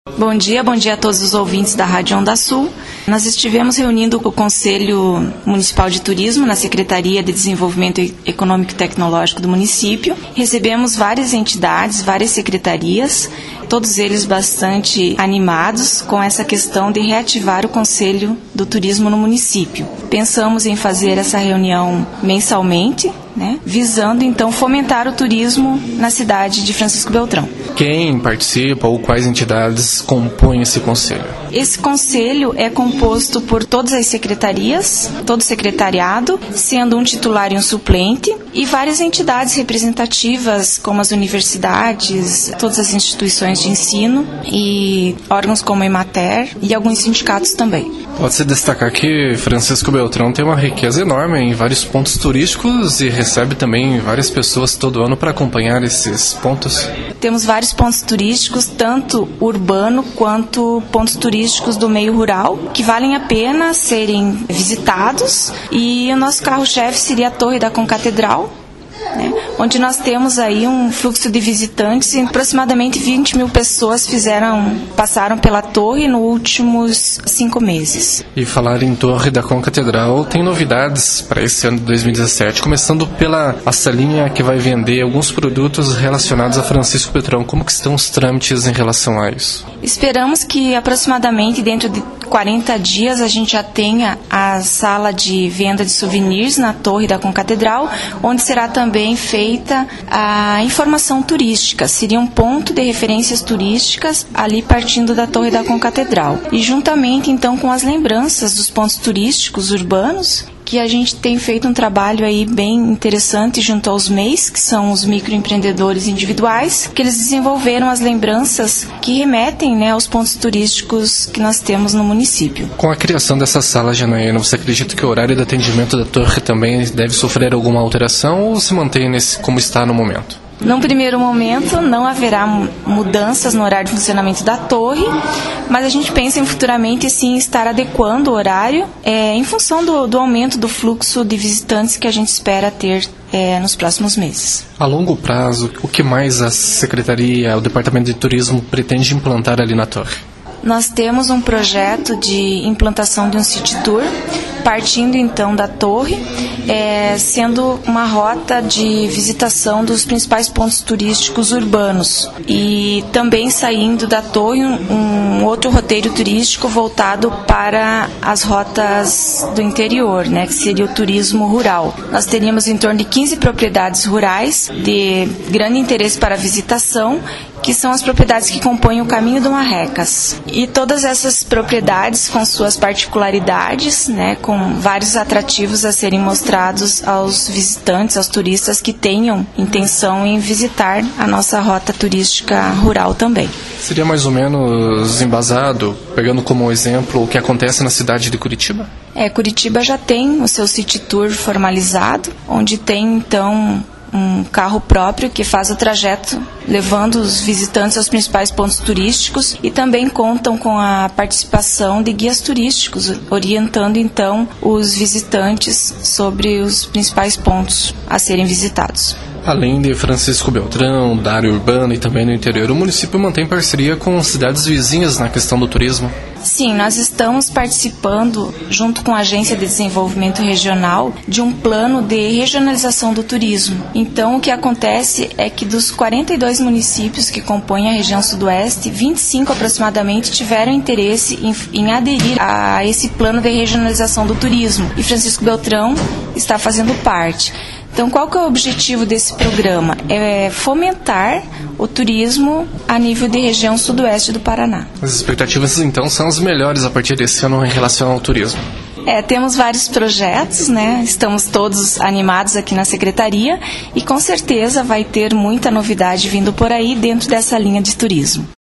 Bom dia a todos os ouvintes da Rádio Onda Sul. Nós estivemos reunindo o Conselho Municipal de Turismo na Secretaria de Desenvolvimento Econômico e Tecnológico do município. Recebemos várias entidades, várias secretarias, todos eles bastante animados com essa questão de reativar o Conselho do Turismo no município. Pensamos em fazer essa reunião mensalmente, visando então fomentar o turismo na cidade de Francisco Beltrão. Quem participa ou quais entidades compõem esse conselho? Esse conselho é composto por todas as secretarias, todo o secretariado, sendo um titular e um suplente, e várias entidades representativas, como as universidades, todas as instituições de ensino e órgãos como a Emater e alguns sindicatos também. Pode-se destacar que Francisco Beltrão tem uma riqueza enorme em vários pontos turísticos e recebe também várias pessoas todo ano para acompanhar esses pontos. Temos vários pontos turísticos, tanto urbano quanto pontos turísticos do meio rural, que valem a pena serem visitados. E o nosso carro-chefe seria a Torre da Concatedral, onde nós temos aí um fluxo de visitantes e aproximadamente 20 mil pessoas passaram pela torre nos últimos 5 meses. E falar em Torre da Concatedral, tem novidades para esse ano de 2017, começando pela a salinha que vai vender alguns produtos relacionados a Francisco Beltrão. Como que estão os trâmites em relação a isso? Esperamos que aproximadamente dentro de 40 dias a gente já tenha a sala de venda de souvenirs na Torre da Concatedral, onde será também feita a informação turística. Seria um ponto de referências turísticas ali partindo da Torre da Concatedral. E juntamente então com as lembranças dos pontos turísticos urbanos, que a gente tem feito um trabalho aí bem interessante junto aos MEIs, que são os microempreendedores individuais, que eles desenvolveram as lembranças que remetem aos pontos turísticos que nós temos no município. Com a criação dessa sala, Janaína, você acredita que o horário de atendimento da torre também deve sofrer alguma alteração ou se mantém como está no momento? Num primeiro momento, não haverá mudanças no horário de funcionamento da torre, mas a gente pensa em futuramente sim estar adequando o horário em função do aumento do fluxo de visitantes que a gente espera ter nos próximos meses. A longo prazo, o que mais a Secretaria, o Departamento de Turismo pretende implantar ali na torre? Nós temos um projeto de implantação de um city tour, partindo então da torre, sendo uma rota de visitação dos principais pontos turísticos urbanos. E também saindo da torre um outro roteiro turístico voltado para as rotas do interior, que seria o turismo rural. Nós teríamos em torno de 15 propriedades rurais de grande interesse para a visitação, que são as propriedades que compõem o Caminho do Marrecas. E todas essas propriedades com suas particularidades, com vários atrativos a serem mostrados aos visitantes, aos turistas que tenham intenção em visitar a nossa rota turística rural também. Seria mais ou menos embasado, pegando como exemplo o que acontece na cidade de Curitiba? Curitiba já tem o seu city tour formalizado, onde tem então um carro próprio que faz o trajeto levando os visitantes aos principais pontos turísticos e também contam com a participação de guias turísticos, orientando então os visitantes sobre os principais pontos a serem visitados. Além de Francisco Beltrão, da área urbana e também no interior, o município mantém parceria com cidades vizinhas na questão do turismo? Sim, nós estamos participando, junto com a Agência de Desenvolvimento Regional, de um plano de regionalização do turismo. Então, o que acontece é que dos 42 municípios que compõem a região sudoeste, 25 aproximadamente tiveram interesse em aderir a esse plano de regionalização do turismo. E Francisco Beltrão está fazendo parte. Então, qual que é o objetivo desse programa? É fomentar o turismo a nível de região sudoeste do Paraná. As expectativas, então, são as melhores a partir desse ano em relação ao turismo. Temos vários projetos, Estamos todos animados aqui na Secretaria e com certeza vai ter muita novidade vindo por aí dentro dessa linha de turismo.